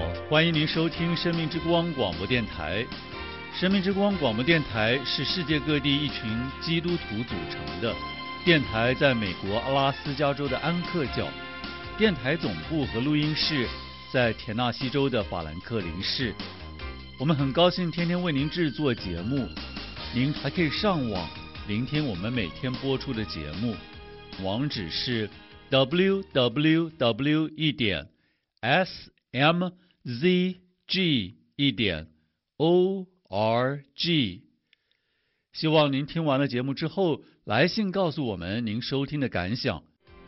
欢迎您收听生命之光广播电台。生命之光广播电台是世界各地一群基督徒组成的电台，在美国阿拉斯加州的安克角，电台总部和录音室在田纳西州的法兰克林市。我们很高兴天天为您制作节目，您还可以上网聆听我们每天播出的节目，网址是 www.smzg.org。 希望您听完了节目之后来信告诉我们您收听的感想。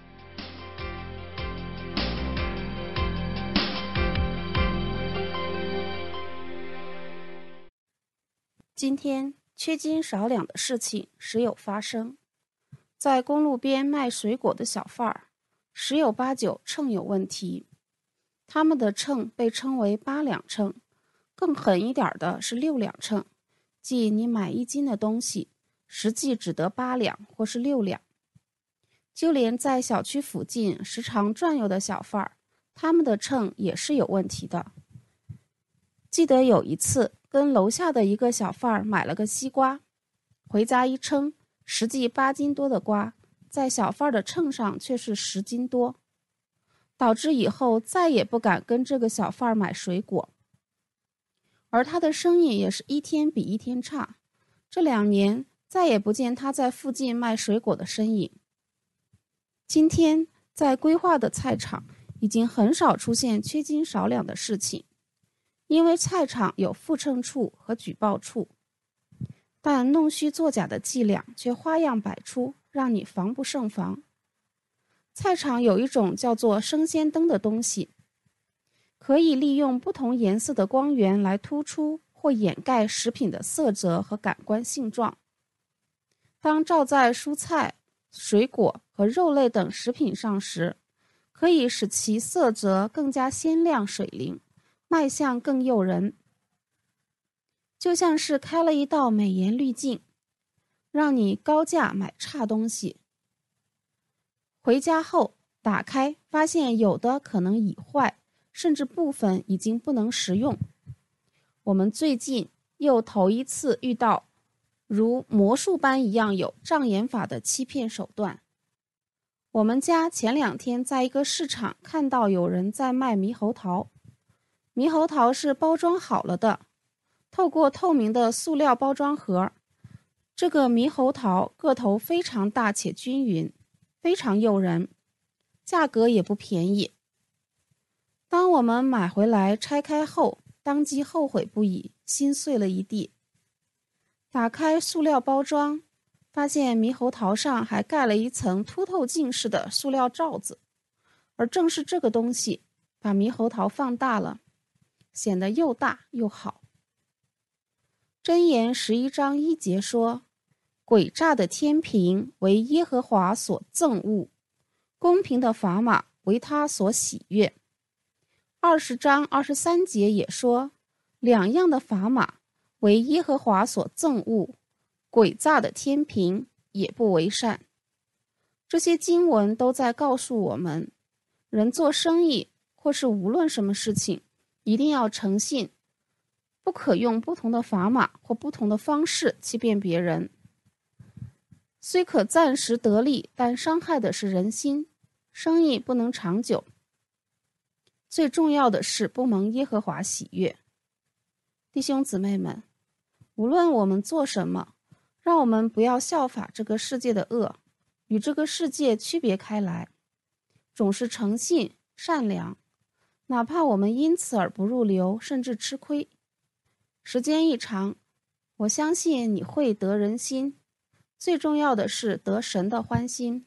今天缺斤少两的事情时有发生，在公路边卖水果的小贩儿十有八九秤有问题，他们的秤被称为8两秤，更狠一点的是6两秤，即你买1斤的东西，实际只得8两或是6两。就连在小区附近时常转悠的小贩儿，他们的秤也是有问题的。记得有一次跟楼下的一个小贩儿买了个西瓜，回家一称，实际8斤多的瓜，在小贩儿的秤上却是10斤多，导致以后再也不敢跟这个小贩儿买水果。而他的生意也是一天比一天差，这2年再也不见他在附近卖水果的身影。今天在规划的菜场已经很少出现缺斤少两的事情，因为菜场有复称处和举报处，但弄虚作假的伎俩却花样百出，让你防不胜防。菜场有一种叫做生鲜灯的东西，可以利用不同颜色的光源来突出或掩盖食品的色泽和感官性状。当照在蔬菜、水果和肉类等食品上时，可以使其色泽更加鲜亮水灵，卖相更诱人，就像是开了一道美颜滤镜，让你高价买差东西。回家后打开，发现有的可能已坏，甚至部分已经不能食用。我们最近又头一次遇到如魔术般一样有障眼法的欺骗手段。我们家前2天在一个市场看到有人在卖猕猴桃，猕猴桃是包装好了的，透过透明的塑料包装盒，这个猕猴桃个头非常大且均匀，非常诱人，价格也不便宜。当我们买回来拆开后，当即后悔不已，心碎了一地。打开塑料包装，发现猕猴桃上还盖了一层凸透镜式的塑料罩子，而正是这个东西把猕猴桃放大了，显得又大又好。箴言11章1节说，诡诈的天平为耶和华所憎恶，公平的砝码为他所喜悦。20章23节也说，两样的砝码为耶和华所憎恶，诡诈的天平也不为善。这些经文都在告诉我们，人做生意或是无论什么事情，一定要诚信，不可用不同的砝码或不同的方式欺骗别人。虽可暂时得利，但伤害的是人心，生意不能长久。最重要的是不蒙耶和华喜悦。弟兄姊妹们，无论我们做什么，让我们不要效法这个世界的恶，与这个世界区别开来，总是诚信善良，哪怕我们因此而不入流，甚至吃亏。时间一长，我相信你会得人心，最重要的是得神的欢心。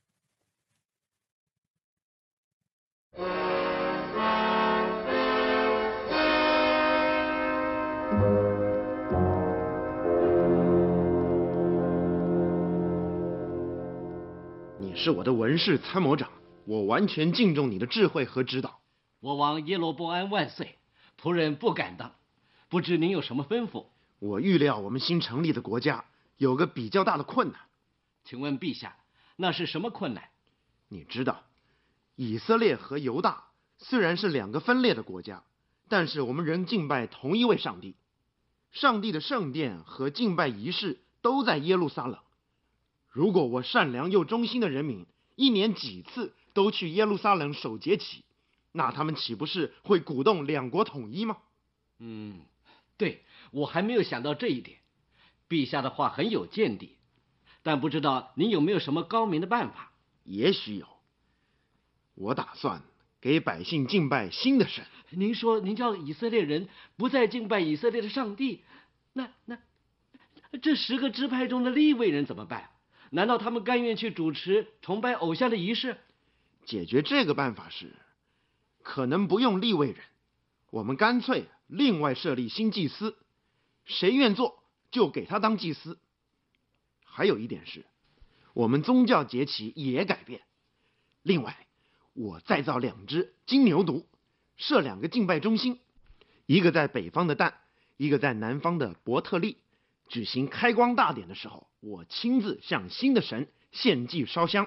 你是我的文士参谋长，我完全敬重你的智慧和指导。 我王耶罗波安万岁，仆人不敢当，不知您有什么吩咐？ 我预料我们新成立的国家有个比较大的困难。 请问陛下，那是什么困难？ 你知道，以色列和犹大虽然是2个分裂的国家， 但是我们仍敬拜同一位上帝。上帝的圣殿和敬拜仪式都在耶路撒冷。如果我善良又忠心的人民一年几次都去耶路撒冷守节期，那他们岂不是会鼓动两国统一吗？ 对，我还没有想到这一点。陛下的话很有见地，但不知道您有没有什么高明的办法？ 也许有。我打算给百姓敬拜新的神。 您说您叫以色列人不再敬拜以色列的上帝，那这10个支派中的利未人怎么办？难道他们甘愿去主持崇拜偶像的仪式？ 解决这个办法是，可能不用利未人，我们干脆另外设立新祭司，谁愿做就给他当祭司。还有一点是，我们宗教节期也改变。另外，我再造2只金牛犊，设2个敬拜中心，一个在北方的但，一个在南方的伯特利。举行开光大典的时候，我亲自向新的神献祭烧香。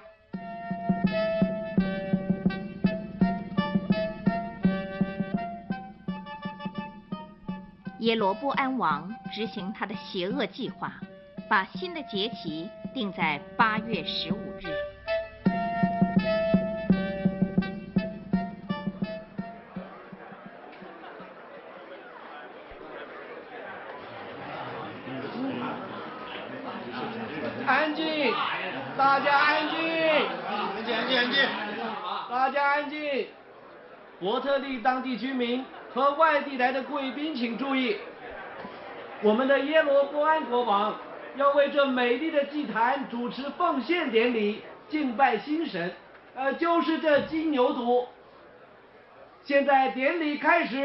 耶罗波安王执行他的邪恶计划，把新的节期定在8月15日。 安静，大家安静！ 安静，安静，安静！ 大家安静！伯特利当地居民和外地来的贵宾请注意，我们的耶罗波安国王要为这美丽的祭坛主持奉献典礼，敬拜新神，就是这金牛犊。现在典礼开始。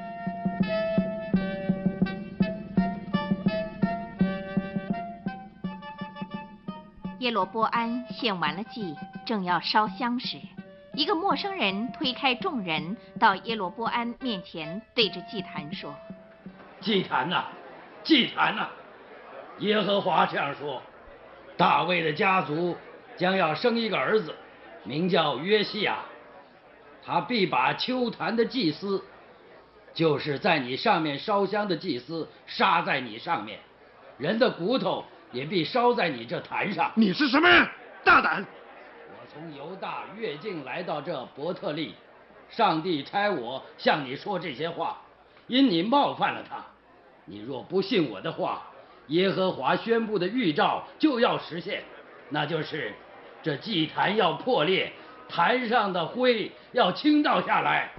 耶罗波安献完了祭，正要烧香时，一个陌生人推开众人，到耶罗波安面前，对着祭坛说：“ 祭坛呐，祭坛呐！耶和华这样说：大卫的家族将要生一个儿子，名叫约西亚。他必把丘坛的祭司，就是在你上面烧香的祭司，杀在你上面，人的骨头也必烧在你这坛上。 你是什么人？大胆！ 我从犹大越境来到这伯特利，上帝差我向你说这些话，因你冒犯了他。你若不信我的话，耶和华宣布的预兆就要实现，那就是这祭坛要破裂，坛上的灰要倾倒下来。”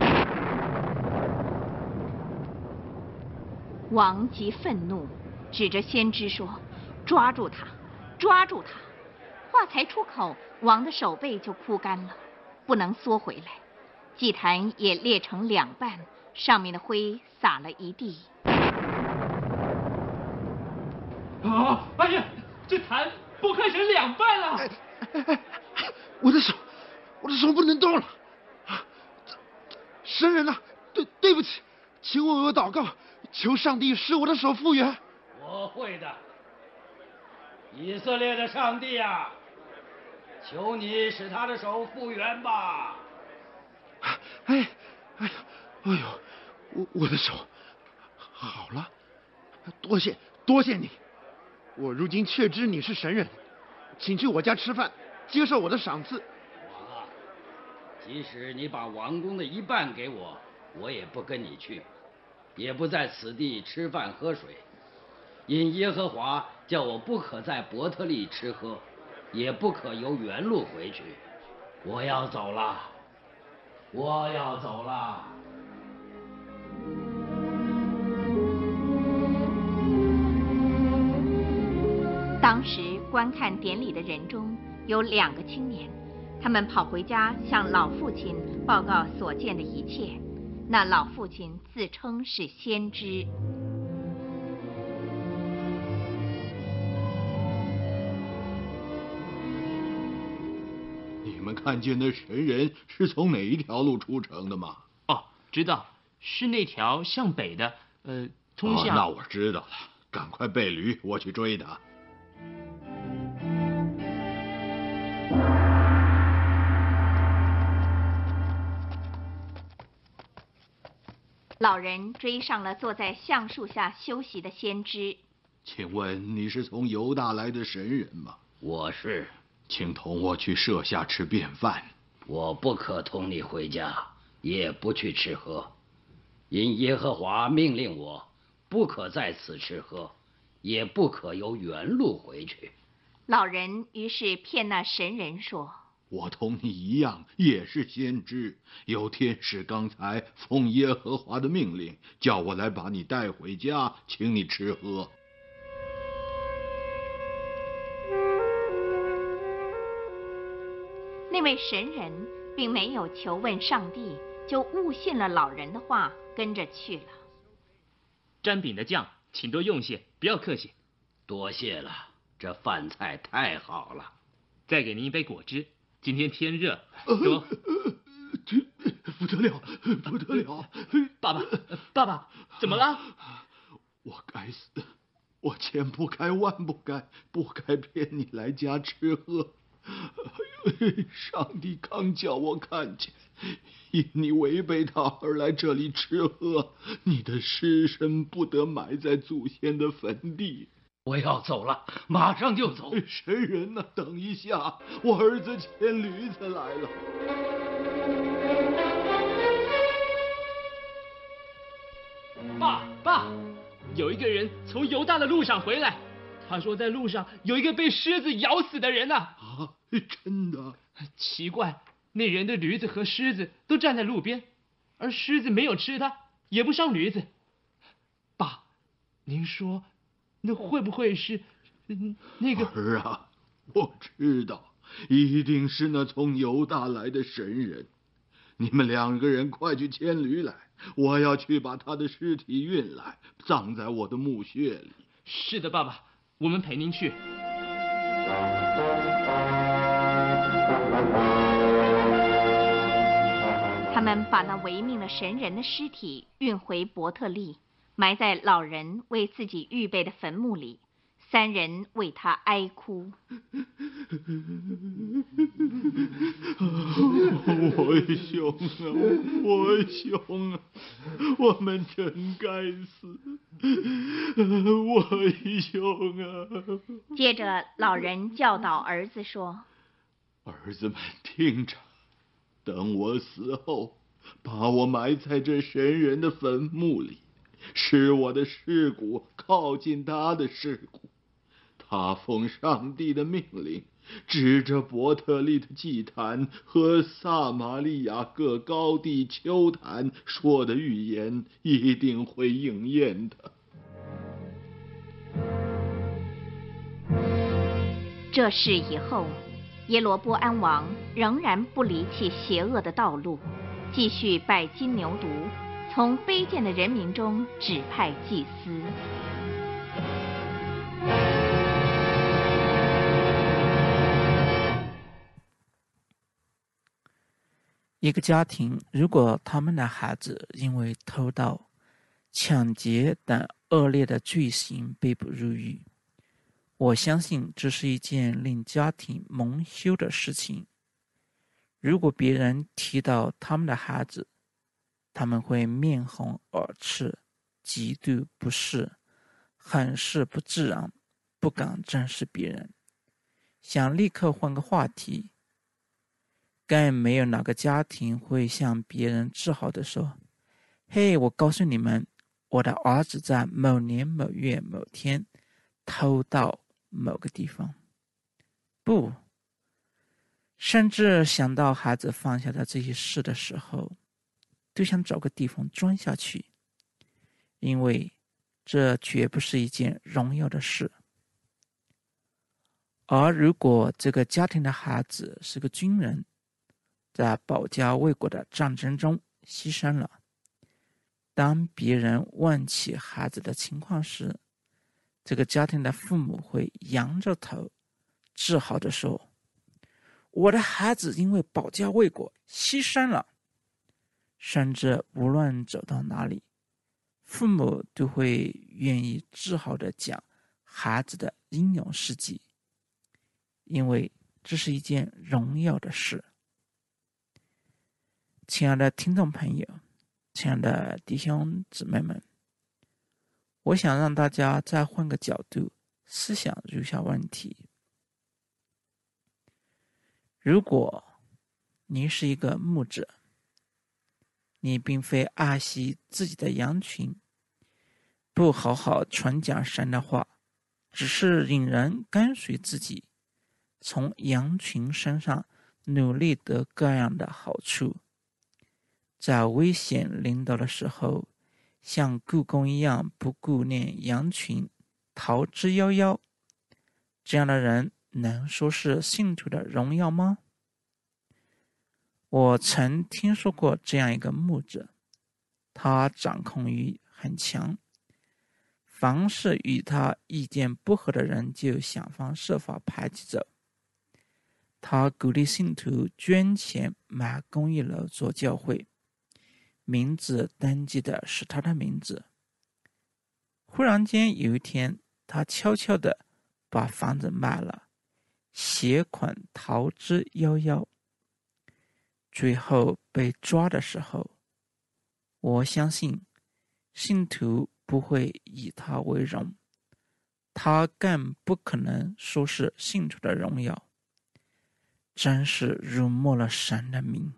王极愤怒，指着先知说：“抓住他，抓住他！”话才出口，王的手背就枯干了，不能缩回来。祭坛也裂成2半，上面的灰撒了一地。 哎呀，这坛剥开成2半了！ 我的手不能动了！神人呐，对不起，请为我祷告，求上帝使我的手复原。 我会的，以色列的上帝啊，求你使他的手复原吧。 哎呦，我的手好了，多谢你。我如今确知你是神人，请去我家吃饭，接受我的赏赐。 王啊，即使你把王宫的1半给我，我也不跟你去，也不在此地吃饭喝水，因耶和华叫我不可在伯特利吃喝，也不可由原路回去。我要走了，我要走了。 当时观看典礼的人中有2个青年，他们跑回家向老父亲报告所见的一切。那老父亲自称是先知。 你们看见那神人是从哪一条路出城的吗？ 哦，知道，是那条向北的，通向…… 那我知道了，赶快备驴，我去追他。 老人追上了坐在橡树下休息的先知。 请问你是从犹大来的神人吗？ 我是。 请同我去舍下吃便饭。 我不可同你回家，也不去吃喝，因耶和华命令我，不可在此吃喝，也不可由原路回去。 老人于是骗那神人说： 我同你一样，也是先知。有天使刚才奉耶和华的命令，叫我来把你带回家，请你吃喝。 那位神人并没有求问上帝，就误信了老人的话，跟着去了。 沾饼的酱，请多用些，不要客气。 多谢了，这饭菜太好了。 再给您一杯果汁，今天天热，多。 不得了，不得了！ 爸爸，怎么了？ 我该死，我千不该万不该，不该骗你来家吃喝。上帝刚叫我看见，因你违背他而来这里吃喝，你的尸身不得埋在祖先的坟地。 我要走了，马上就走。 神人呐，等一下，我儿子牵驴子来了。 爸，有一个人从犹大的路上回来，他说在路上有一个被狮子咬死的人呐。 啊，真的？ 奇怪，那人的驴子和狮子都站在路边，而狮子没有吃它，也不伤驴子。爸，您说，那会不会是那个？ 儿啊，我知道，一定是那从犹大来的神人。你们两个人快去牵驴来，我要去把他的尸体运来，葬在我的墓穴里。 是的，爸爸，我们陪您去。 他们把那违命的神人的尸体运回伯特利，埋在老人为自己预备的坟墓里。三人为他哀哭。 我兄啊，我兄啊，我们真该死，我兄啊！ 接着，老人教导儿子说： 儿子们听着，等我死后，把我埋在这神人的坟墓里，使我的尸骨靠近他的尸骨。他奉上帝的命令，指着伯特利的祭坛和撒玛利亚各高地丘坛说的预言一定会应验的。 这事以后，耶罗波安王仍然不离弃邪恶的道路，继续拜金牛犊，从卑贱的人民中指派祭司。 一个家庭如果他们的孩子因为偷盗、抢劫等恶劣的罪行被捕入狱，我相信这是一件令家庭蒙羞的事情。如果别人提到他们的孩子，他们会面红耳赤，极度不适，很是不自然，不敢正视别人，想立刻换个话题。更没有哪个家庭会向别人自豪地说：嘿，我告诉你们，我的儿子在某年某月某天偷到某个地方。不，甚至想到孩子放下的这些事的时候，都想找个地方钻下去，因为这绝不是一件荣耀的事。而如果这个家庭的孩子是个军人，在保家卫国的战争中牺牲了，当别人问起孩子的情况时，这个家庭的父母会仰着头自豪地说：我的孩子因为保家卫国牺牲了。甚至无论走到哪里，父母都会愿意自豪地讲孩子的英勇事迹，因为这是一件荣耀的事。亲爱的听众朋友， 亲爱的弟兄姊妹们，我想让大家再换个角度思想如下问题：如果你是一个牧者，你并非爱惜自己的羊群，不好好传讲神的话，只是引人跟随自己，从羊群身上努力得各样的好处，在危险临到的时候，像雇工一样不顾念羊群，逃之夭夭，这样的人能说是信徒的荣耀吗？我曾听说过这样一个牧者，他掌控欲很强，凡是与他意见不合的人就想方设法排挤走。他鼓励信徒捐钱买公益楼做教会，名字登记的是他的名字。忽然间有一天，他悄悄地把房子卖了，携款逃之夭夭。最后被抓的时候，我相信信徒不会以他为荣，他更不可能说是信徒的荣耀，真是辱没了神的名。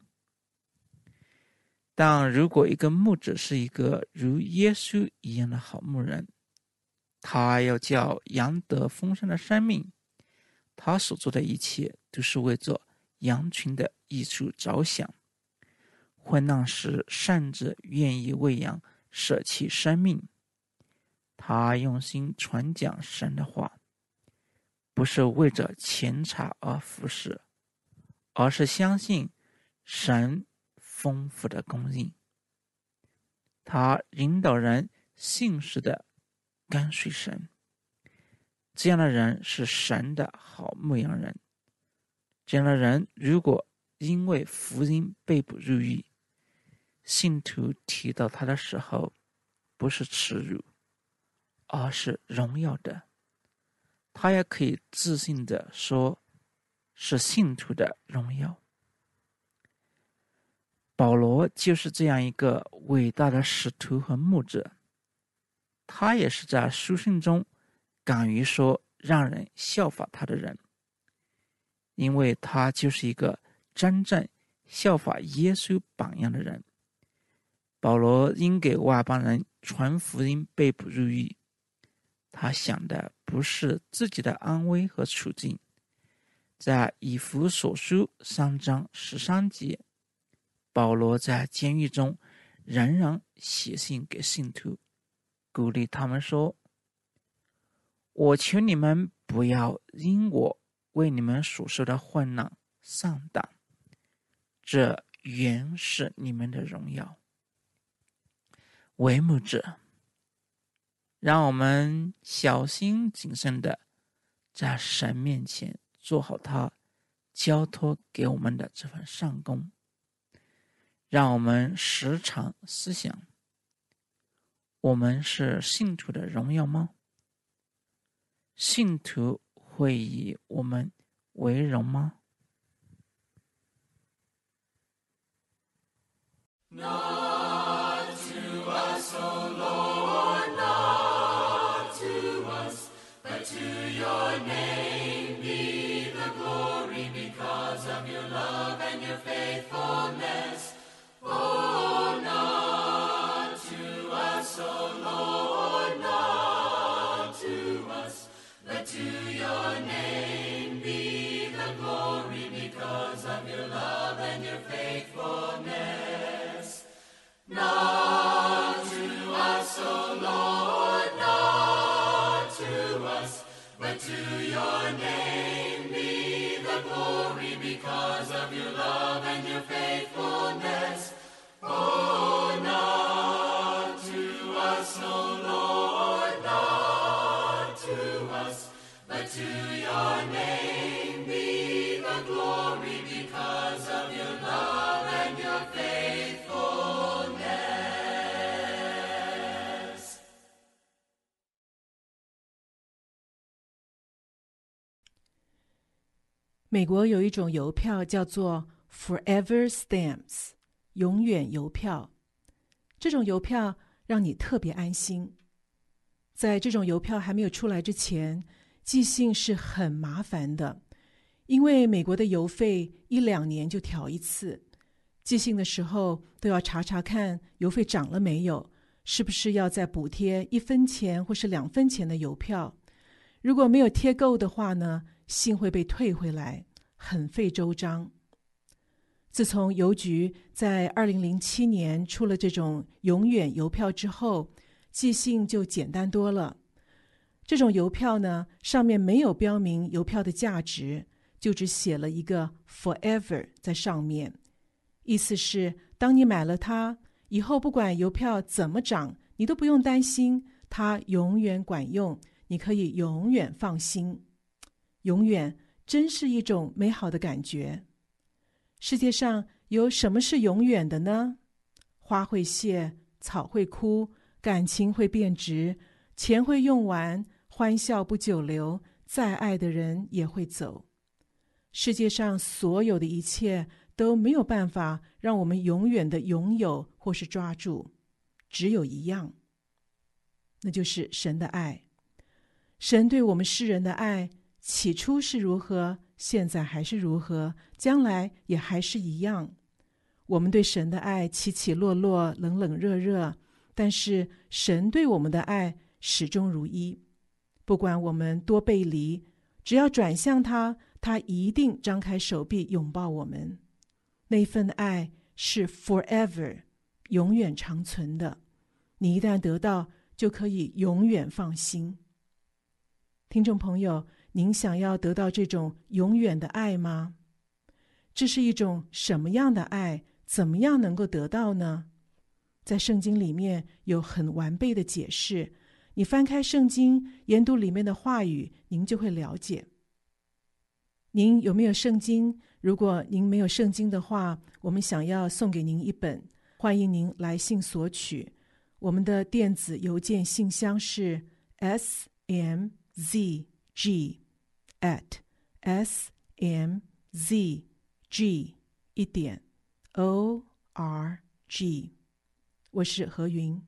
但如果一个牧者是一个如耶稣一样的好牧人，他要叫羊得丰盛的生命，他所做的一切都是为着羊群的益处着想，患难时甚至愿意为羊舍弃生命。他用心传讲神的话，不是为着钱财而服侍，而是相信神丰富的供应。他引导人信实的跟随神，这样的人是神的好牧羊人。这样的人如果因为福音被捕入狱，信徒提到他的时候，不是耻辱，而是荣耀的。他也可以自信地说，是信徒的荣耀。保罗就是这样一个伟大的使徒和牧者，他也是在书信中敢于说让人效法他的人，因为他就是一个真正效法耶稣榜样的人。保罗因给外邦人传福音被捕入狱，他想的不是自己的安危和处境。在以弗所书3章13节，保罗在监狱中仍然写信给信徒，鼓励他们说：我求你们不要因我为你们所受的患难丧胆，这原是你们的荣耀。为牧者，让我们小心谨慎地在神面前做好他交托给我们的这份善工。让我们时常思想，我们是信徒的荣耀吗？信徒会以我们为荣吗 ？Not to us, O Lord, not to us, but to your name be the glory because of your love and your faithfulness. Oh, not to us, O Lord, not to us, but to your name be the glory because of your love and your faithfulness. Not to us, O Lord, not to us, but to your name be the glory because of your love and your faithfulness. Oh, not to us, O Lord, not to us, but to your name be the glory because of your love and your faithfulness. 美国有一种邮票叫做 Forever Stamps， 永远邮票。 这种邮票让你特别安心。在这种邮票还没有出来之前，寄信是很麻烦的，因为美国的邮费1-2年就调一次，寄信的时候都要查查看邮费涨了没有，是不是要再补贴1分钱或是2分钱的邮票。如果没有贴够的话呢，信会被退回来，很费周章。自从邮局在2007年出了这种永远邮票之后，寄信就简单多了。这种邮票呢，上面没有标明邮票的价值，就只写了一个 forever 在上面，意思是当你买了它，以后不管邮票怎么涨，你都不用担心，它永远管用，你可以永远放心。永远真是一种美好的感觉。世界上有什么是永远的呢？花会谢，草会枯，感情会变质，钱会用完，欢笑不久留，再爱的人也会走。世界上所有的一切都没有办法让我们永远的拥有或是抓住，只有一样，那就是神的爱。神对我们世人的爱，起初是如何，现在还是如何，将来也还是一样。我们对神的爱起起落落，冷冷热热，但是神对我们的爱始终如一。不管我们多背离，只要转向他，他一定张开手臂拥抱我们。那份爱是 forever， 永远长存的。你一旦得到，就可以永远放心。听众朋友，您想要得到这种永远的爱吗？这是一种什么样的爱？怎么样能够得到呢？在圣经里面有很完备的解释，你翻开圣经，研读里面的话语，您就会了解。您有没有圣经？如果您没有圣经的话，我们想要送给您一本，欢迎您来信索取。我们的电子邮件信箱是 smzg@smzg.org。 我是何云。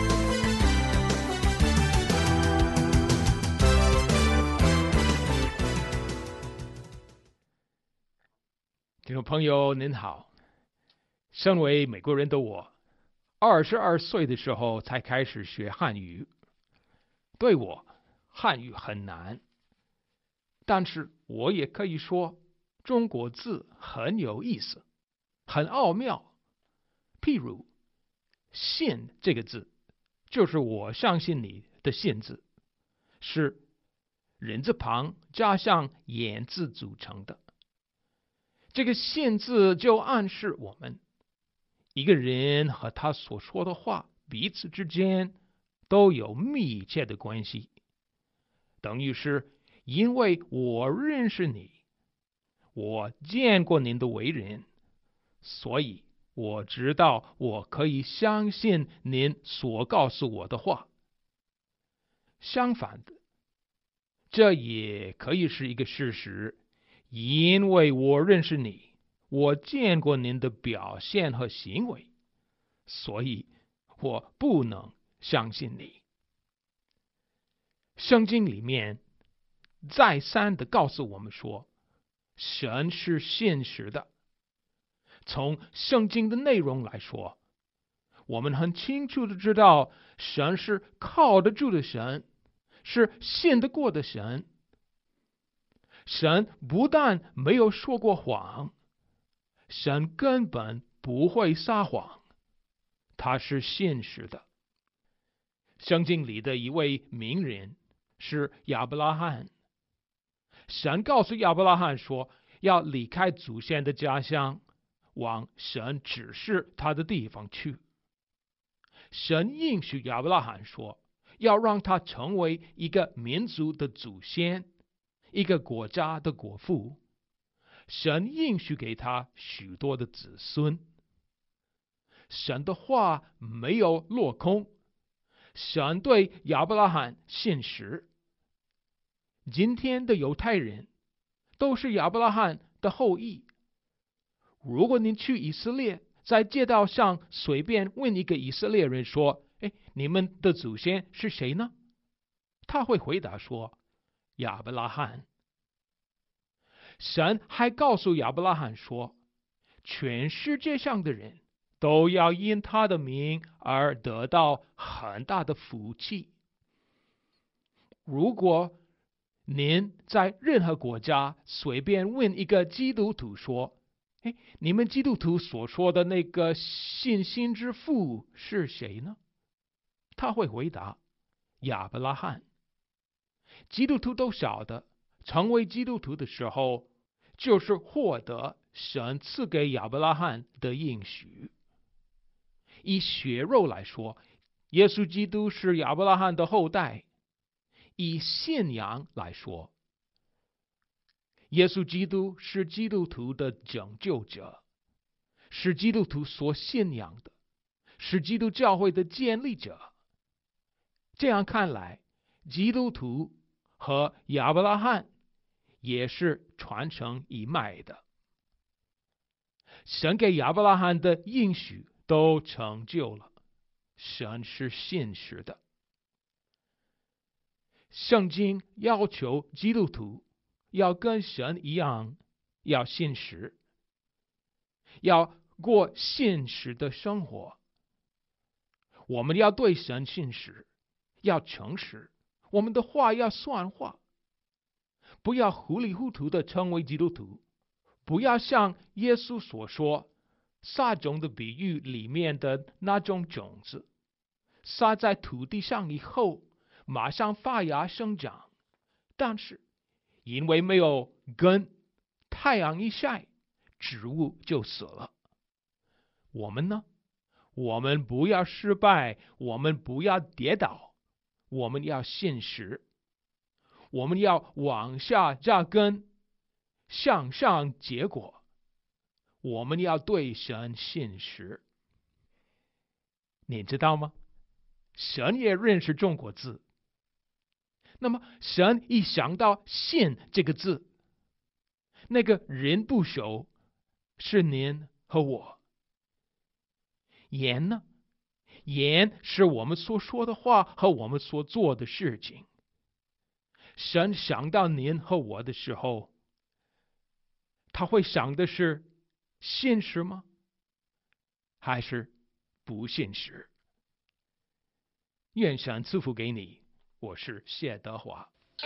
听众朋友您好，身为美国人的我，22岁的时候才开始学汉语。对我，汉语很难，但是我也可以说中国字很有意思，很奥妙。譬如信这个字，就是我相信你的信字，是人字旁加上言字组成的。这个信字就暗示我们，一个人和他所说的话彼此之间都有密切的关系，等于是因为我认识你，我见过您的为人，所以我知道我可以相信您所告诉我的话。相反的，这也可以是一个事实，因为我认识你，我见过您的表现和行为，所以我不能相信你。圣经里面再三的告诉我们说，神是信实的。从圣经的内容来说，我们很清楚的知道，神是靠得住的神，是信得过的神。神不但没有说过谎，神根本不会撒谎，他是信实的。圣经里的一位名人是亚伯拉罕，神告诉亚伯拉罕说，要离开祖先的家乡，往神指示他的地方去。神应许亚伯拉罕说，要让他成为一个民族的祖先，一个国家的国父。神应许给他许多的子孙。神的话没有落空，神对亚伯拉罕信实。今天的犹太人都是亚伯拉罕的后裔。如果您去以色列在街道上随便问一个以色列人说：“你们的祖先是谁呢？”他会回答说：“亚伯拉罕。”神还告诉亚伯拉罕说：“全世界上的人都要因他的名而得到很大的福气。”如果您在任何国家随便问一个基督徒说：“你们基督徒所说的那个信心之父是谁呢？”他会回答：“亚伯拉罕。”基督徒都晓得，成为基督徒的时候，就是获得神赐给亚伯拉罕的应许。以血肉来说，耶稣基督是亚伯拉罕的后代；以信仰来说，耶稣基督是基督徒的拯救者，是基督徒所信仰的，是基督教会的建立者。这样看来，基督徒和亚伯拉罕也是传承一脉的。神给亚伯拉罕的应许都成就了，神是信实的。圣经要求基督徒要跟神一样，要信实，要过信实的生活。我们要对神信实，要诚实，我们的话要算话，不要糊里糊涂的成为基督徒，不要像耶稣所说撒种的比喻里面的那种种子，撒在土地上以后马上发芽生长，但是因为没有根，太阳一晒，植物就死了。我们呢？我们不要失败，我们不要跌倒，我们要信实，我们要往下扎根，向上结果。我们要对神信实。你知道吗？神也认识中国字。那么神一想到信这个字，那个人不熟是您和我。言呢？言是我们所说的话和我们所做的事情。神想到您和我的时候，他会想的是信实吗？还是不信实？愿神赐福给你。我是谢德华。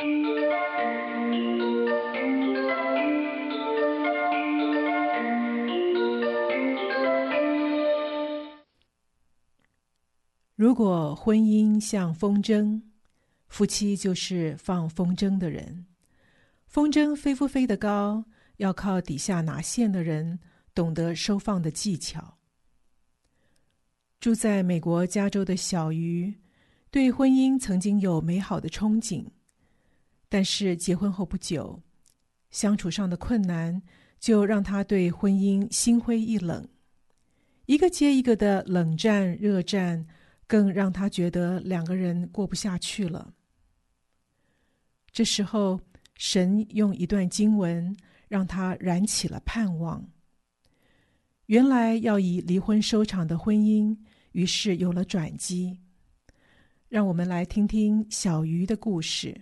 如果婚姻像风筝，夫妻就是放风筝的人。风筝飞不飞得高，要靠底下拿线的人懂得收放的技巧。住在美国加州的小鱼，对婚姻曾经有美好的憧憬，但是结婚后不久，相处上的困难就让他对婚姻心灰意冷。一个接一个的冷战、热战，更让他觉得两个人过不下去了。这时候，神用一段经文让他燃起了盼望。原来要以离婚收场的婚姻，于是有了转机。让我们来听听小鱼的故事。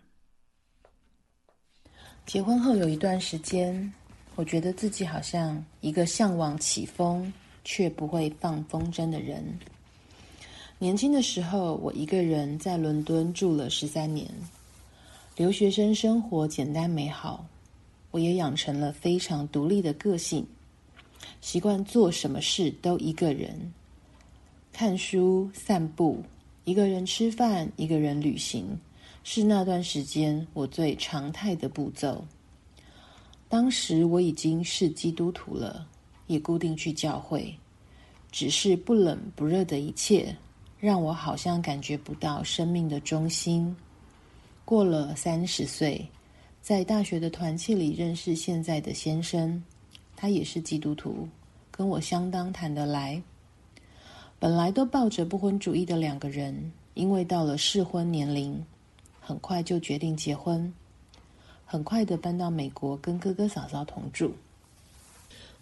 结婚后有一段时间，我觉得自己好像一个向往起风却不会放风筝的人。年轻的时候，我一个人在伦敦住了13年，留学生生活简单美好，我也养成了非常独立的个性，习惯做什么事都一个人，看书、散步，一个人吃饭，一个人旅行，是那段时间我最常态的步骤。当时我已经是基督徒了，也固定去教会，只是不冷不热的一切让我好像感觉不到生命的中心。过了30岁，在大学的团契里认识现在的先生，他也是基督徒，跟我相当谈得来。本来都抱着不婚主义的两个人，因为到了适婚年龄，很快就决定结婚，很快的搬到美国跟哥哥嫂嫂同住。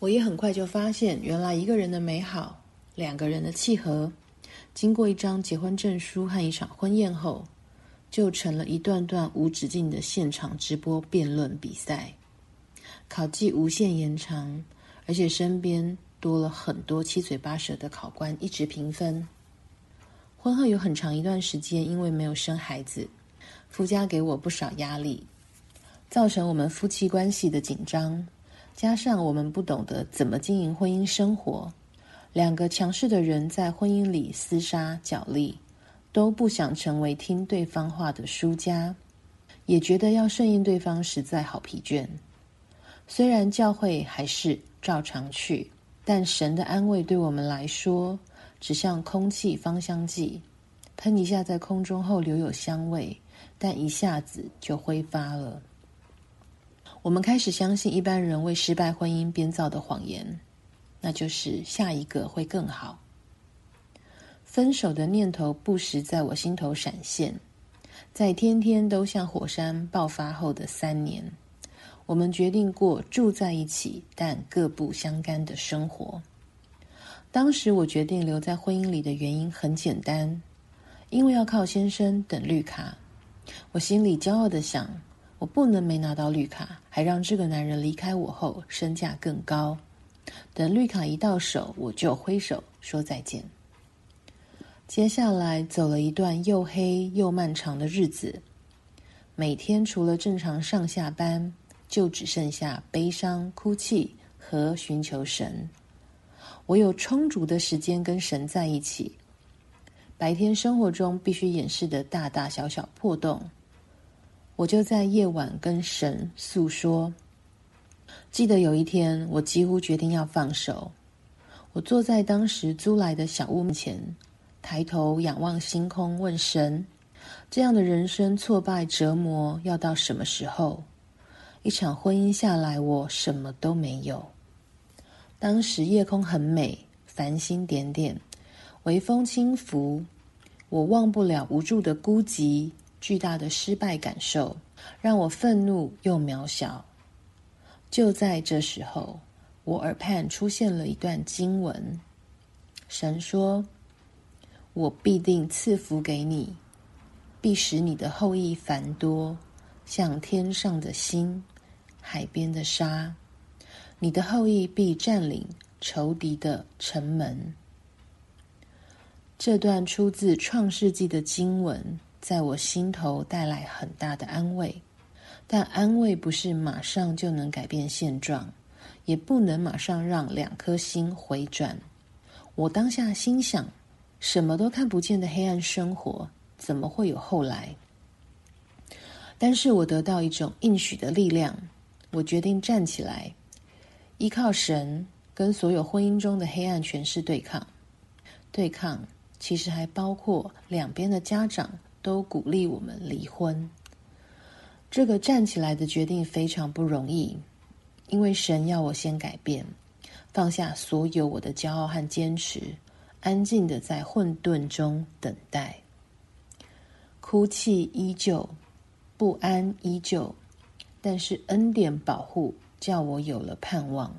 我也很快就发现，原来一个人的美好，两个人的契合，经过一张结婚证书和一场婚宴后，就成了一段段无止境的现场直播辩论比赛。考绩无限延长，而且身边多了很多七嘴八舌的考官一直评分。婚后有很长一段时间，因为没有生孩子，夫家给我不少压力，造成我们夫妻关系的紧张，加上我们不懂得怎么经营婚姻生活，两个强势的人在婚姻里厮杀角力，都不想成为听对方话的输家，也觉得要顺应对方实在好疲倦。虽然教会还是照常去，但神的安慰对我们来说，只像空气芳香剂，喷一下在空中后留有香味，但一下子就挥发了。我们开始相信一般人为失败婚姻编造的谎言，那就是下一个会更好。分手的念头不时在我心头闪现，在天天都像火山爆发后的3年，我们决定过住在一起但各不相干的生活。当时我决定留在婚姻里的原因很简单，因为要靠先生等绿卡。我心里骄傲地想，我不能没拿到绿卡，还让这个男人离开我后身价更高。等绿卡一到手，我就挥手说再见。接下来走了一段又黑又漫长的日子，每天除了正常上下班，就只剩下悲伤、哭泣和寻求神。我有充足的时间跟神在一起，白天生活中必须掩饰的大大小小破洞，我就在夜晚跟神诉说。记得有一天，我几乎决定要放手。我坐在当时租来的小屋前，抬头仰望星空，问神：这样的人生挫败折磨要到什么时候？一场婚姻下来，我什么都没有。当时夜空很美，繁星点点，微风轻拂，我忘不了无助的孤寂，巨大的失败感受，让我愤怒又渺小。就在这时候，我耳畔出现了一段经文，神说：我必定赐福给你，必使你的后裔繁多，像天上的星，海边的沙。你的后裔必占领仇敌的城门。这段出自创世纪的经文，在我心头带来很大的安慰，但安慰不是马上就能改变现状，也不能马上让2颗心回转。我当下心想，什么都看不见的黑暗生活，怎么会有后来？但是我得到一种应许的力量，我决定站起来，依靠神，跟所有婚姻中的黑暗权势对抗。对抗其实还包括两边的家长都鼓励我们离婚。这个站起来的决定非常不容易，因为神要我先改变，放下所有我的骄傲和坚持，安静的在混沌中等待。哭泣依旧，不安依旧，但是恩典保护叫我有了盼望。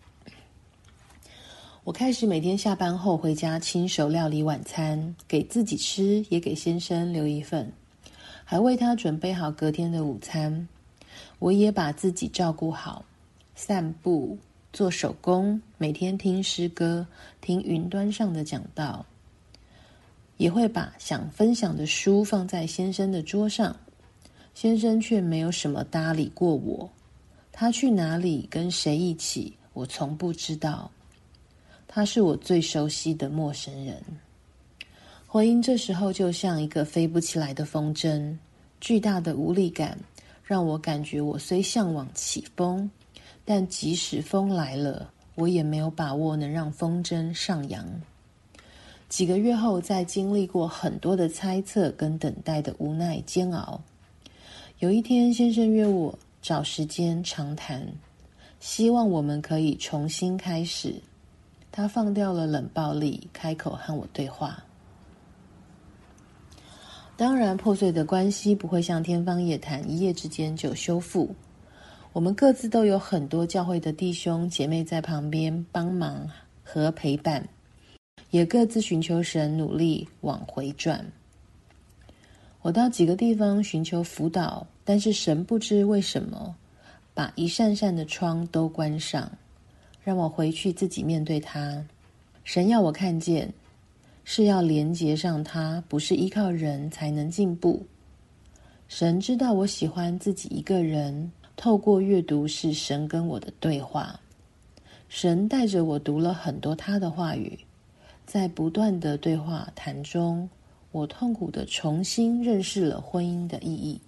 我开始每天下班后回家亲手料理晚餐，给自己吃，也给先生留一份，还为他准备好隔天的午餐。我也把自己照顾好，散步，做手工，每天听诗歌，听云端上的讲道，也会把想分享的书放在先生的桌上。先生却没有什么搭理过我，他去哪里跟谁一起，我从不知道。他是我最熟悉的陌生人。婚姻这时候就像一个飞不起来的风筝，巨大的无力感让我感觉我虽向往起风，但即使风来了，我也没有把握能让风筝上扬。几个月后，在经历过很多的猜测跟等待的无奈煎熬，有一天先生约我找时间长谈，希望我们可以重新开始。他放掉了冷暴力，开口和我对话。当然，破碎的关系不会像天方夜谭，一夜之间就修复。 我们各自都有很多教会的弟兄姐妹在旁边帮忙和陪伴，也各自寻求神，努力往回转。我到几个地方寻求辅导，但是神不知为什么把一扇扇的窗都关上，让我回去自己面对它。神要我看见，是要连接上它，不是依靠人才能进步。神知道我喜欢自己一个人，透过阅读是神跟我的对话。神带着我读了很多他的话语，在不断的对话谈中，我痛苦地重新认识了婚姻的意义。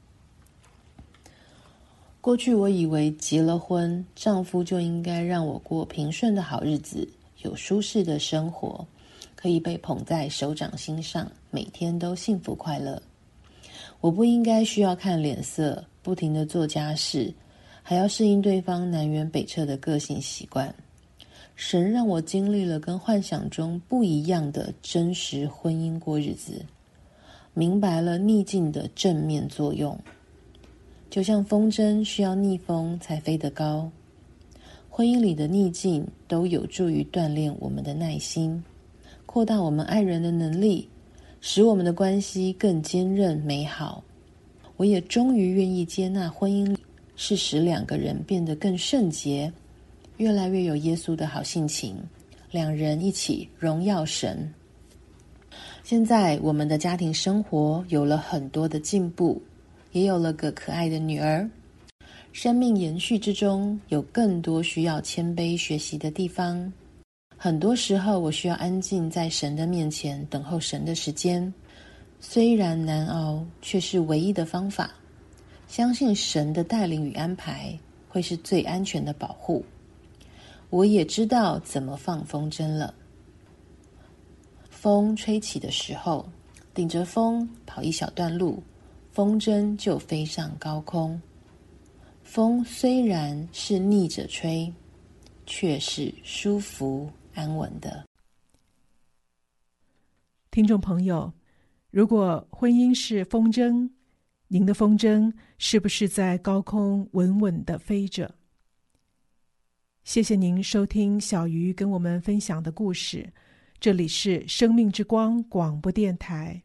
过去我以为结了婚，丈夫就应该让我过平顺的好日子，有舒适的生活，可以被捧在手掌心上，每天都幸福快乐。我不应该需要看脸色，不停地做家事，还要适应对方南辕北辙的个性习惯。神让我经历了跟幻想中不一样的真实婚姻过日子，明白了逆境的正面作用。就像风筝需要逆风才飞得高，婚姻里的逆境都有助于锻炼我们的耐心，扩大我们爱人的能力，使我们的关系更坚韧美好。我也终于愿意接纳婚姻是使两个人变得更圣洁，越来越有耶稣的好性情，两人一起荣耀神。现在我们的家庭生活有了很多的进步，也有了个可爱的女儿。生命延续之中，有更多需要谦卑学习的地方。很多时候我需要安静在神的面前，等候神的时间。虽然难熬，却是唯一的方法。相信神的带领与安排会是最安全的保护。我也知道怎么放风筝了。风吹起的时候，顶着风跑一小段路，风筝就飞上高空。风虽然是逆着吹，却是舒服安稳的。 听众朋友，如果婚姻是风筝，您的风筝是不是在高空稳稳地飞着？谢谢您收听小鱼跟我们分享的故事，这里是生命之光广播电台。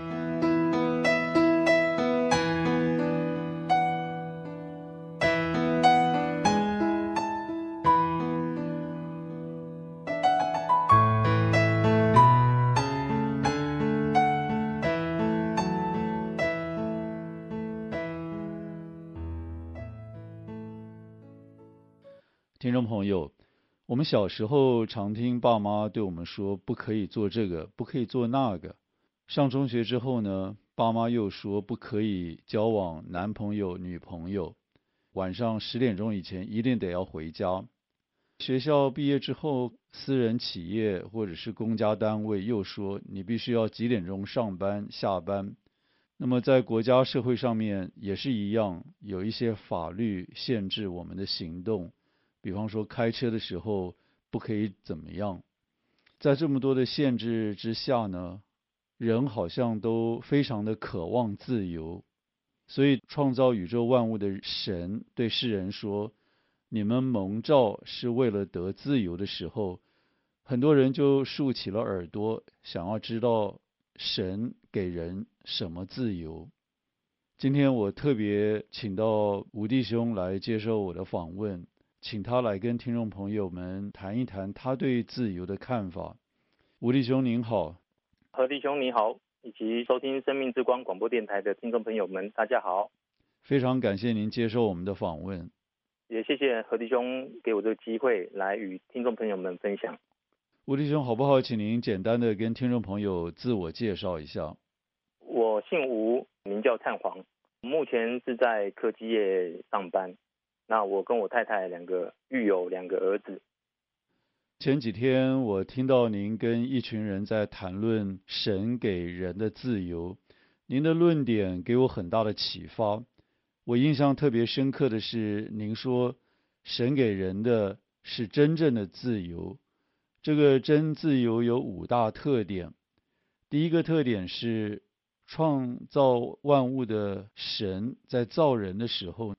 听众朋友，我们小时候常听爸妈对我们说不可以做这个，不可以做那个。上中学之后呢，爸妈又说不可以交往男朋友、女朋友，晚上10点钟以前一定得要回家。学校毕业之后，私人企业或者是公家单位又说你必须要几点钟上班下班。那么在国家社会上面也是一样，有一些法律限制我们的行动。比方说开车的时候不可以怎么样。在这么多的限制之下呢，人好像都非常的渴望自由。所以创造宇宙万物的神对世人说，你们蒙召是为了得自由的时候，很多人就竖起了耳朵，想要知道神给人什么自由。今天我特别请到吴弟兄来接受我的访问，请他来跟听众朋友们谈一谈他对自由的看法。吴弟兄您好。 何弟兄你好，以及收听生命之光广播电台的听众朋友们大家好。 非常感谢您接受我们的访问， 也谢谢何弟兄给我这个机会来与听众朋友们分享。 吴弟兄好不好请您简单的跟听众朋友自我介绍一下。 我姓吴，名叫灿煌，目前是在科技业上班。那我跟我太太育有2个儿子。 前几天我听到您跟一群人在谈论神给人的自由，您的论点给我很大的启发。我印象特别深刻的是，您说神给人的是真正的自由。这个真自由有5大特点。第一个特点是创造万物的神在造人的时候，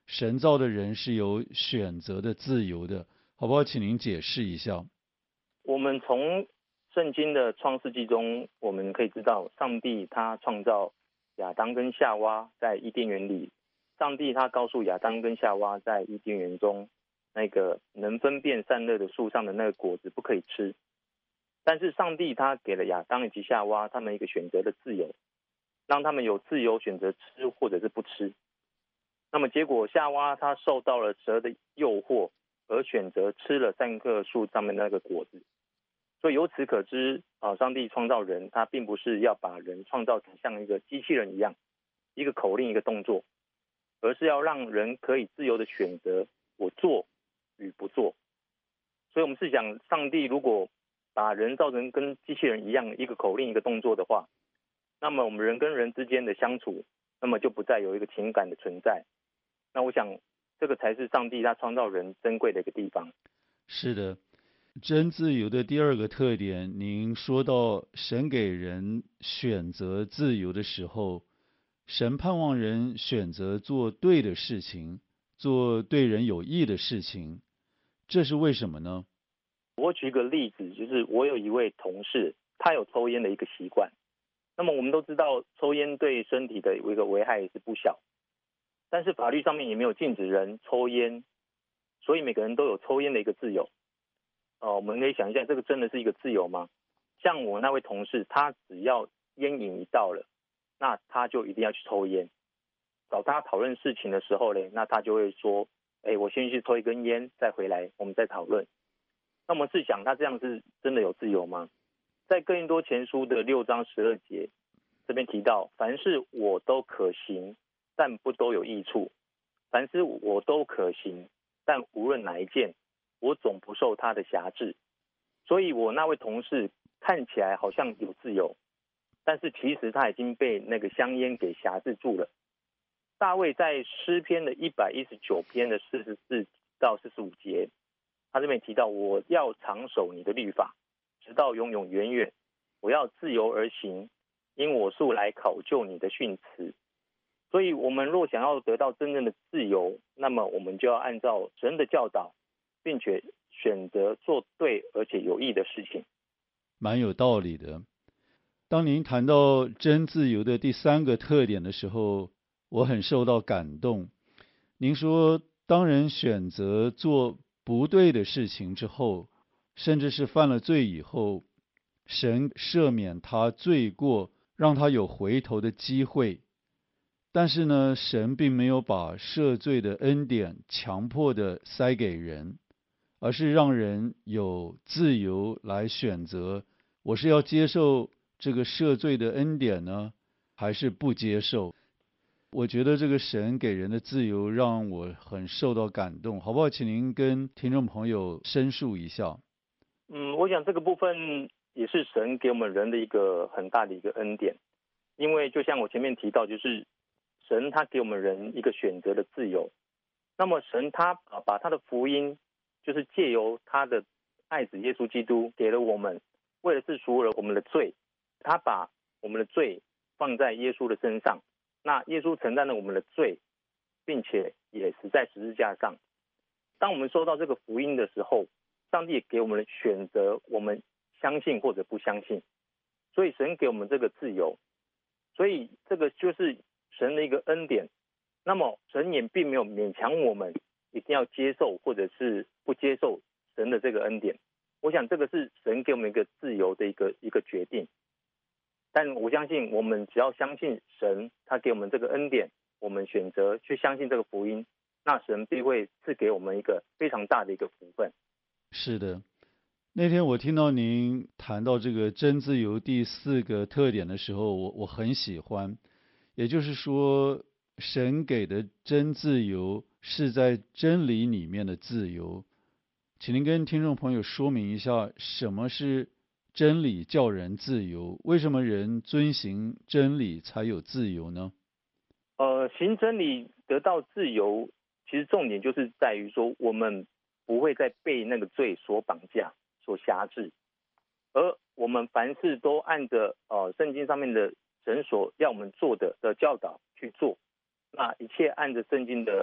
神造的人是有选择的自由的，好不好？请您解释一下。 我们从圣经的创世纪中，我们可以知道，上帝他创造亚当跟夏娃在伊甸园里，上帝他告诉亚当跟夏娃，在伊甸园中那个能分辨善恶的树上的那个果子不可以吃，但是上帝他给了亚当以及夏娃他们一个选择的自由，让他们有自由选择吃或者是不吃。那么结果夏娃她受到了蛇的诱惑，而选择吃了3棵树上面那个果子。所以由此可知，上帝创造人，他并不是要把人创造成像一个机器人一样，一个口令一个动作，而是要让人可以自由的选择我做与不做。所以我们是讲，上帝如果把人造成跟机器人一样，一个口令一个动作的话，那么我们人跟人之间的相处，那么就不再有一个情感的存在。那我想这个才是上帝他创造人珍贵的一个地方。 是的，真自由的第二个特点，您说到神给人选择自由的时候，神盼望人选择做对的事情，做对人有益的事情，这是为什么呢？ 我举个例子，就是我有一位同事，他有抽烟的一个习惯。那么我们都知道，抽烟对身体的一个危害也是不小，但是法律上面也没有禁止人抽烟，所以每个人都有抽烟的一个自由。我们可以想一下，这个真的是一个自由吗？像我那位同事，他只要烟瘾一到了，那他就一定要去抽烟。找他讨论事情的时候呢，那他就会说，我先去抽一根烟，再回来我们再讨论。那我们是想，他这样是真的有自由吗？在哥林多前书的6章12节，这边提到，凡事我都可行，但不都有益处；凡事我都可行，但无论哪一件，我总不受他的辖制。所以我那位同事看起来好像有自由，但是其实他已经被那个香烟给辖制住了。大卫在诗篇的119篇的44到45节，他这边提到，我要常守你的律法，直到永永远远，我要自由而行，因我素来考究你的训词。所以我们若想要得到真正的自由，那么我们就要按照神的教导，并且选择做对而且有益的事情。 蛮有道理的。当您谈到真自由的第3个特点的时候，我很受到感动。您说，当人选择做不对的事情之后，甚至是犯了罪以后，神赦免他罪过，让他有回头的机会。但是呢，神并没有把赦罪的恩典强迫的塞给人，而是让人有自由来选择，我是要接受这个赦罪的恩典呢，还是不接受。我觉得这个神给人的自由让我很受到感动，好不好？请您跟听众朋友申述一下。 我想这个部分也是神给我们人的一个很大的一个恩典，因为就像我前面提到，就是神他给我们人一个选择的自由。那么神他把他的福音，就是借由他的爱子耶稣基督给了我们，为了是赎了我们的罪，他把我们的罪放在耶稣的身上，那耶稣承担了我们的罪，并且也死在十字架上。当我们收到这个福音的时候，上帝也给我们的选择，我们相信或者不相信。所以神给我们这个自由，所以这个就是神的一个恩典。那么神也并没有勉强我们一定要接受或者是不接受神的这个恩典。我想这个是神给我们一个自由的一个决定。但我相信我们只要相信神，他给我们这个恩典，我们选择去相信这个福音，那神必会赐给我们一个非常大的一个福分。 是的，那天我听到您谈到这个真自由第4个特点的时候，我很喜欢。也就是说，神给的真自由是在真理里面的自由。请您跟听众朋友说明一下，什么是真理叫人自由？为什么人遵行真理才有自由呢？ 行真理得到自由，其实重点就是在于说，我们不会再被那个罪所绑架、所辖制，而我们凡事都按着圣经上面的神所要我们做的教导去做。那一切按着圣经的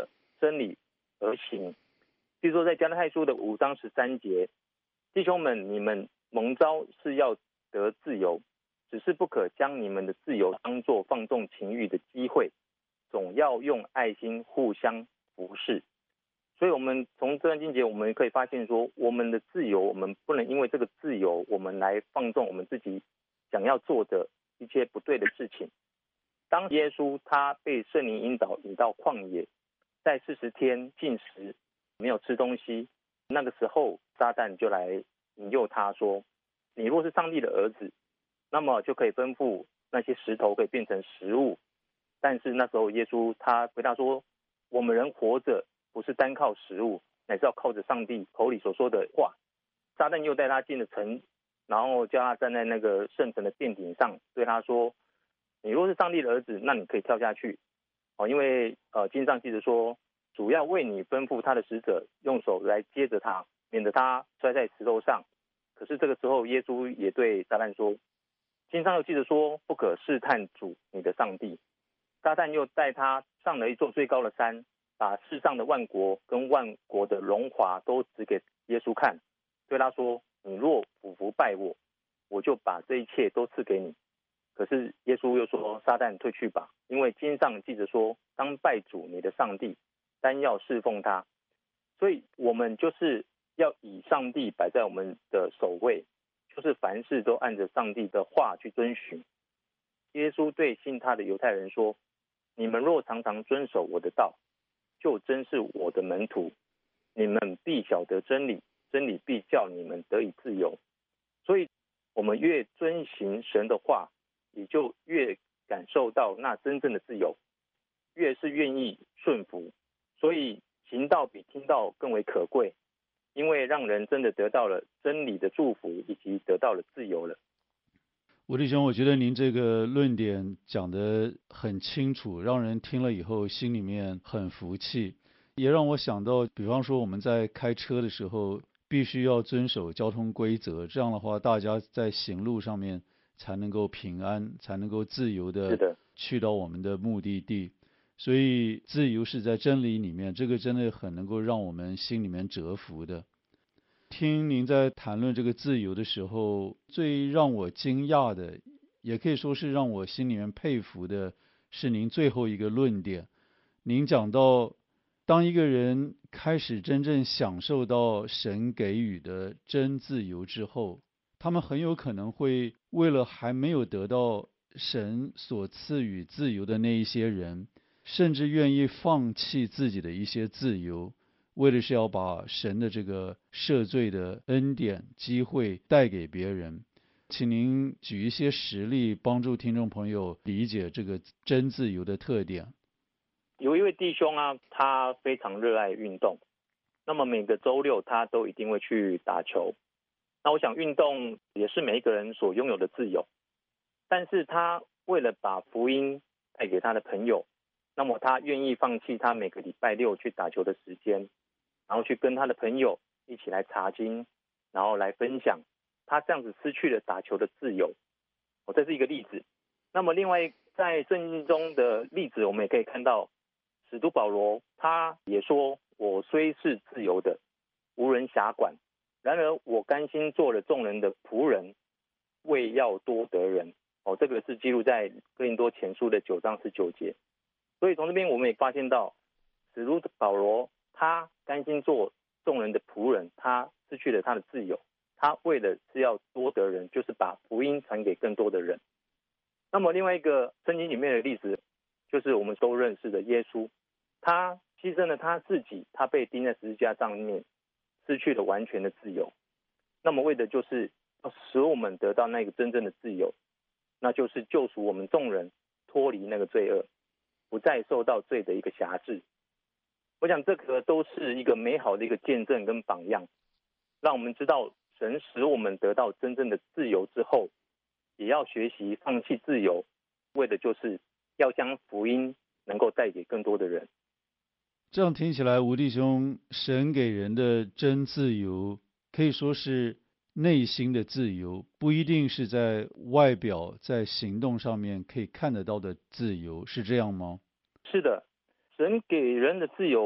真理而行。比如说在加拉太书的5章13节，弟兄们，你们蒙召是要得自由，只是不可将你们的自由当作放纵情欲的机会，总要用爱心互相服侍。所以我们从这段经节我们可以发现说，我们的自由，我们不能因为这个自由我们来放纵我们自己想要做的一些不对的事情。当耶稣他被圣灵引导到旷野，在40天禁食，没有吃东西，那个时候撒旦就来引诱他说，你若是上帝的儿子，那么就可以吩咐那些石头可以变成食物。但是那时候耶稣他回答说，我们人活着不是单靠食物，乃是要靠着上帝口里所说的话。撒旦又带他进了城，然后叫他站在那个圣城的殿顶上，对他说，你若是上帝的儿子，那你可以跳下去。因为经上记着说，主要为你吩咐他的使者用手来接着他，免得他摔在石头上。可是这个时候耶稣也对撒旦说，经上又记着说，不可试探主你的上帝。撒旦又带他上了一座最高的山，把世上的万国跟万国的荣华都指给耶稣看，对他说，你若俯伏拜我，我就把这一切都赐给你。可是耶稣又说，撒旦退去吧，因为经上记着说，当拜主你的上帝，单要侍奉他。所以我们就是要以上帝摆在我们的首位，就是凡事都按着上帝的话去遵循。耶稣对信他的犹太人说，你们若常常遵守我的道，就真是我的门徒，你们必晓得真理，真理必叫你们得以自由。所以我们越遵行神的话，也就越感受到那真正的自由，越是愿意顺服。所以行道比听道更为可贵，因为让人真的得到了真理的祝福，以及得到了自由了。 吴弟兄，我觉得您这个论点讲得很清楚，让人听了以后心里面很服气，也让我想到，比方说我们在开车的时候必须要遵守交通规则，这样的话大家在行路上面才能够平安，才能够自由的去到我们的目的地。所以自由是在真理里面，这个真的很能够让我们心里面折服的。听您在谈论这个自由的时候，最让我惊讶的，也可以说是让我心里面佩服的，是您最后一个论点。您讲到，当一个人开始真正享受到神给予的真自由之后，他们很有可能会为了还没有得到神所赐予自由的那一些人，甚至愿意放弃自己的一些自由，为的是要把神的这个赦罪的恩典机会带给别人。请您举一些实例，帮助听众朋友理解这个真自由的特点。 有一位弟兄啊，他非常热爱运动，那么每个周六他都一定会去打球。那我想运动也是每一个人所拥有的自由，但是他为了把福音带给他的朋友，那么他愿意放弃他每个礼拜六去打球的时间，然后去跟他的朋友一起来查经，然后来分享，他这样子失去了打球的自由。这是一个例子。那么另外在圣经中的例子，我们也可以看到使徒保罗他也说，我虽是自由的，无人辖管，然而我甘心做了众人的仆人，为要多得人。这个是记录在哥林多前书的9章19节。所以从这边我们也发现到，使徒保罗他甘心做众人的仆人，他失去了他的自由，他为的是要多得人，就是把福音传给更多的人。那么另外一个圣经里面的例子，就是我们都认识的耶稣，他牺牲了他自己，他被钉在十字架上面，失去了完全的自由。那么为的就是要使我们得到那个真正的自由，那就是救赎我们众人脱离那个罪恶，不再受到罪的一个辖制。我想这个都是一个美好的一个见证跟榜样，让我们知道神使我们得到真正的自由之后，也要学习放弃自由，为的就是要将福音能够带给更多的人。 这样听起来，吴弟兄，神给人的真自由可以说是内心的自由，不一定是在外表在行动上面可以看得到的自由，是这样吗？ 是的，神给人的自由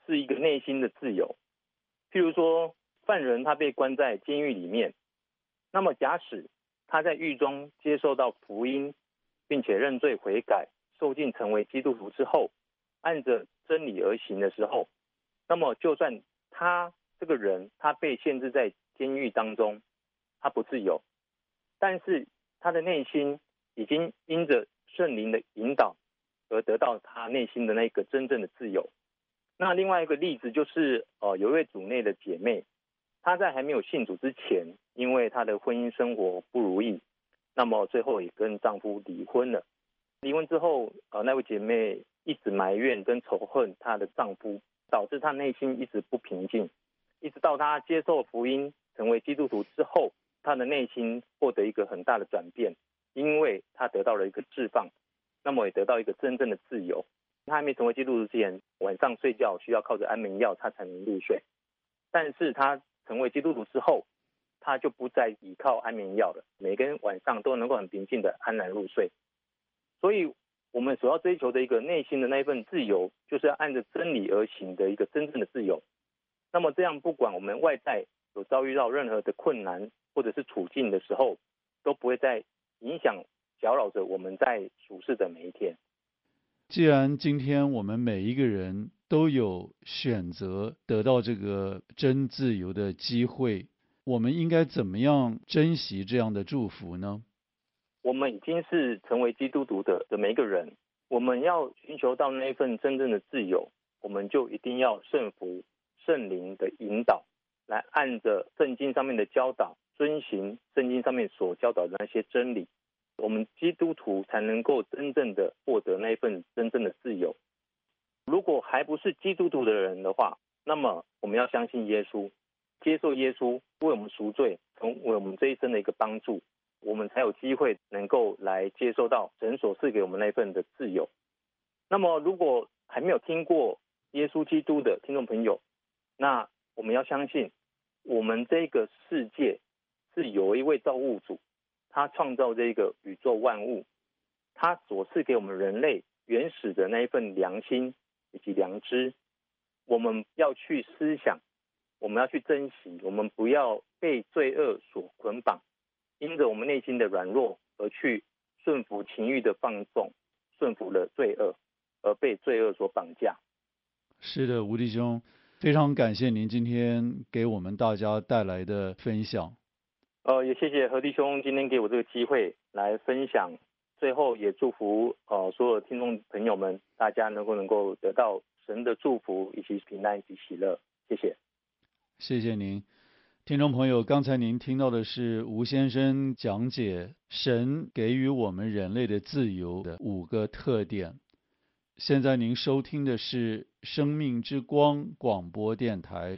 是一个内心的自由。譬如说，犯人他被关在监狱里面，那么假使他在狱中接受到福音，并且认罪悔改，受尽成为基督徒之后，按着真理而行的时候，那么就算他这个人他被限制在监狱当中，他不自由，但是他的内心已经因着圣灵的引导而得到他内心的那个真正的自由。那另外一个例子就是有一位主内的姐妹，她在还没有信主之前，因为她的婚姻生活不如意，那么最后也跟丈夫离婚了。离婚之后，那位姐妹一直埋怨跟仇恨她的丈夫，导致她内心一直不平静。一直到她接受福音，成为基督徒之后，她的内心获得一个很大的转变，因为她得到了一个释放，那么也得到一个真正的自由。她还没成为基督徒之前，晚上睡觉需要靠着安眠药她才能入睡，但是她成为基督徒之后，她就不再依靠安眠药了，每天晚上都能够很平静的安然入睡。所以我们所要追求的一个内心的那一份自由，就是要按着真理而行的一个真正的自由。那么这样，不管我们外在有遭遇到任何的困难或者是处境的时候，都不会再影响搅扰着我们在属世的每一天。 既然今天我们每一个人都有选择得到这个真自由的机会，我们应该怎么样珍惜这样的祝福呢？ 我们已经是成为基督徒的每一个人，我们要寻求到那一份真正的自由，我们就一定要顺服圣灵的引导，来按着圣经上面的教导，遵行圣经上面所教导的那些真理，我们基督徒才能够真正的获得那一份真正的自由。如果还不是基督徒的人的话，那么我们要相信耶稣，接受耶稣为我们赎罪，成为我们这一生的一个帮助，我们才有机会能够来接受到神所赐给我们那份的自由。那么如果还没有听过耶稣基督的听众朋友，那我们要相信我们这个世界是有一位造物主，他创造这个宇宙万物，他所赐给我们人类原始的那一份良心以及良知，我们要去思想，我们要去珍惜，我们不要被罪恶所捆绑，因着我们内心的软弱而去顺服情欲的放纵，顺服了罪恶，而被罪恶所绑架。 是的，吴弟兄，非常感谢您今天给我们大家带来的分享。 也谢谢何弟兄今天给我这个机会来分享，最后也祝福所有听众朋友们，大家能够得到神的祝福以及平安以及喜乐。谢谢。 谢谢您。听众朋友，刚才您听到的是吴先生讲解神给予我们人类的自由的5个特点。现在您收听的是生命之光广播电台。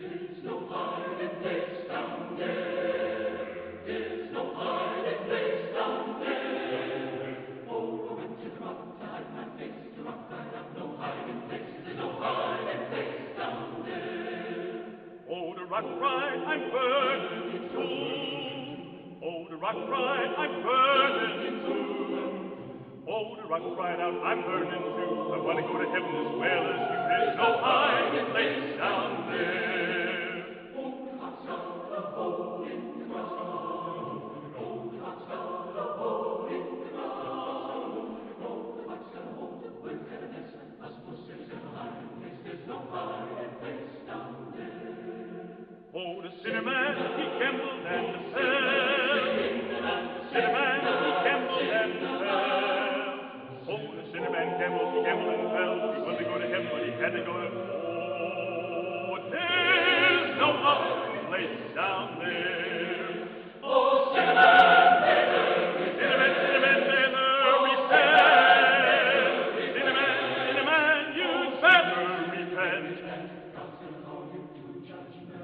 Rock right, I'm burning too. Oh, the rock right, I'm burning too. Oh, the rock right out, I'm burning too. I want to go to heaven as well as you. There's no hiding place down there. Oh, the rock's got a hole in the ground. Oh, the rock's got a hole in the ground. Oh, the rock's got a hole that will have an S. I suppose there's no hiding place. There's no hiding place down there. Oh, the sinner man, he gambled and fell. Sinner man, he gambled and fell. Oh, the sinner man gambled and fell. He wanted to go to heaven, but he had to go to... Oh, there's no other place down there. Oh, sinner man, never repent. Sinner man, never repent. Sinner man, you'd better repent. God's gonna call you to judgment.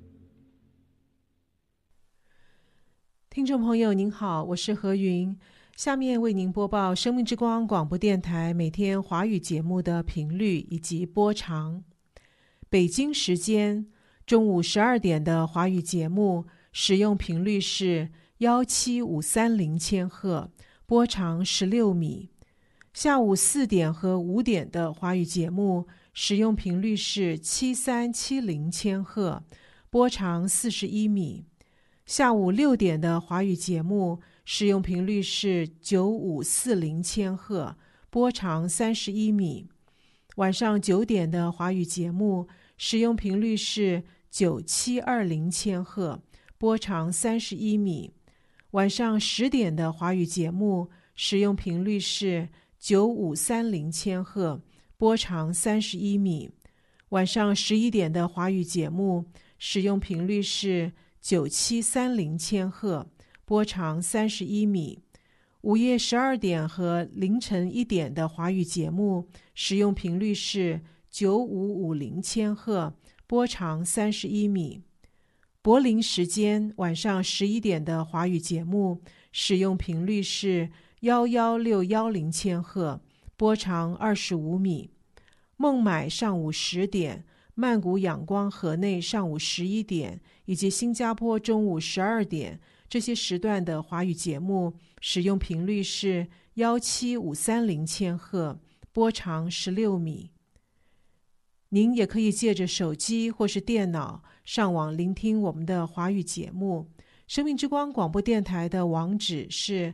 听众朋友您好，我是何云。 下面为您播报生命之光广播电台每天华语节目的频率以及播长。北京时间中午12点的华语节目使用频率是17530千赫，波长16米。下午4点和5点的华语节目使用频率是7370千赫，波长41米。下午6点的华语节目使用频率是9540千赫，波长31米。晚上9点的华语节目使用频率是9720千赫，波长31米。晚上10点的华语节目使用频率是9530千赫，波长31米。晚上11点的华语节目使用频率是9730千赫，波长31米。午夜12点和凌晨1点的华语节目使用频率是9550千赫，波长31米。柏林时间晚上11点的华语节目使用频率是11610千赫，波长25米。孟买上午10点，曼谷仰光河内上午11点，以及新加坡中午12点，这些时段的华语节目使用频率是17530千赫，波长16米。您也可以借着手机或是电脑上网聆听我们的华语节目。生命之光广播电台的网址是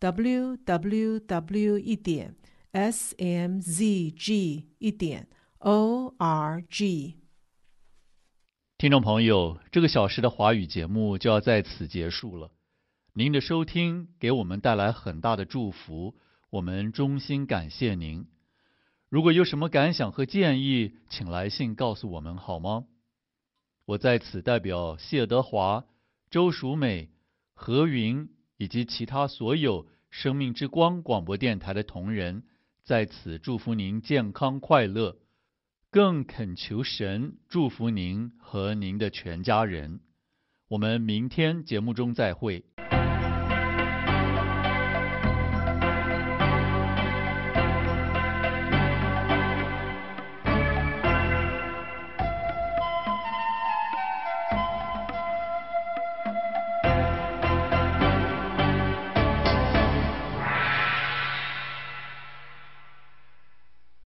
www.smzg1.org。 听众朋友，这个小时的华语节目就要在此结束了。您的收听给我们带来很大的祝福，我们衷心感谢您。如果有什么感想和建议，请来信告诉我们好吗？我在此代表谢德华、周淑美、何云以及其他所有生命之光广播电台的同仁，在此祝福您健康快乐，更恳求神祝福您和您的全家人。我们明天节目中再会。